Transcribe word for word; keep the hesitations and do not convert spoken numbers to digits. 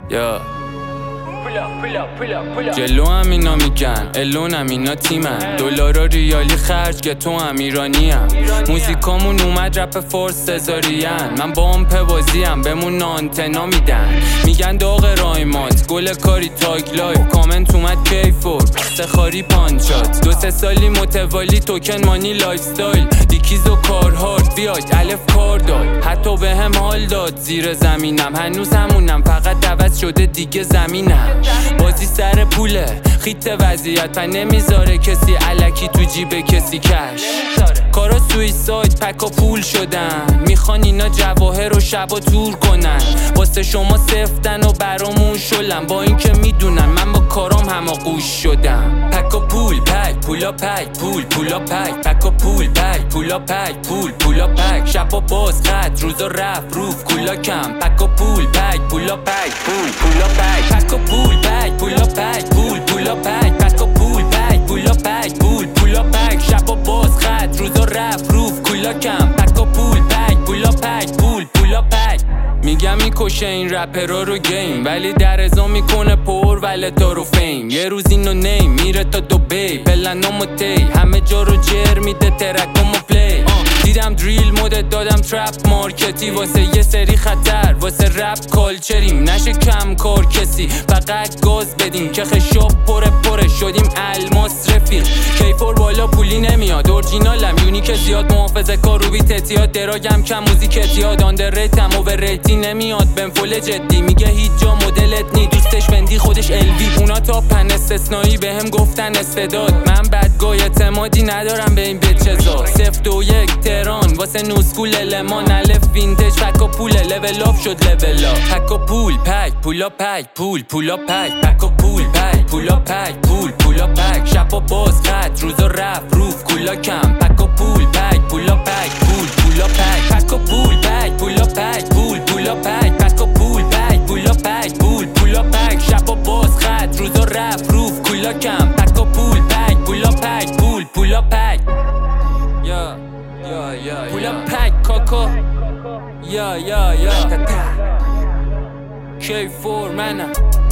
یا جلو هم اینا میگن الون هم اینا تیمن دلارا ریالی خرج که تو هم ایرانی هم موزیکامون اومد رپ فورس سزارین من با هم پوازیم بمون آنتنا میدن میگن داغ رایمات گل کاری تاگ لایف کامنت اومد کیفور سخاری پانچات دو سه سالی متوالی توکن مانی لایف ستایل دیکیز و کار هارد بیاج الف کار داد حتی به هم حال داد زیر زمینم هنوز همونم فقط عوض شده دیگه زمینم بازی سر پوله خیت وضعیت و نمیذاره کسی علکی تو جیب کسی کش کارا سویساید پک و پول شدن میخوان اینا جواهر و شبا تور کنن واسه شما سفتن و برامون شلن با این که میدونن من با کارام هماغوش شدم پک و پول پک پولا پک پول پولا پک پک و پول پک پولا پک پول پولا پک شبا باز خط روزا رفت روف کولا کم پک و پول پک پولا پک پول پولا پک پک و پول پک پولا پک پول پولا پک پک و پول پک پولا پک پول پولا پک شبا باز خط روزا رفت روف کولا کم پک و پول پک پولا پک پول پولا پک میگم میکشه این رپرا رو گیم ولی در ازا میکنه پر ولتا رو فیم یه روز اینو نیم میره تا دوبی پلنامو تی همه جا رو جر میده ترکامو پلی دیدم دریل مدت دادم ترپ مارکتی واسه یه سری خطر واسه رپ کالچریم نشه کم کار کسی فقط گاز بدیم که خشاب پره پره شدیم الماس رفیق کیفور بالا پولی نمیاد اورجینالم یونیک زیاد محافظه کار رو بیت اتیاد دراگم کم موزیک اتیاد آندر ریتم اوور ریتی نمیاد بهم فول جدی میگه هیچ جا مدلت نی دوستش بندی خودش الوی اونا تا پن استثنایی بهم گفتن استعداد من بدگاه اعتمادی ندارم به این بچزا سفت و یک تهران واسه نوسکول المان الف وینتج پک و پول لول اپ شد لول اپ پک و پول پک پولا پک پول پولا پک پک و پول پک پولا پک پول پولا پک شبا باز خط روزا رفت روف کولا کم پک و پول پک پولا پک پول پولا پک پک و پول پک پولا پک پول پولا پک پک و پول پک پولا پک پول پولا پک شبا باز خط روزا رفت روف کولا کم پک و پول پک پولا پک پول پولا پک یا یا یا پولا پک کاکا یا یا یا کی فور منم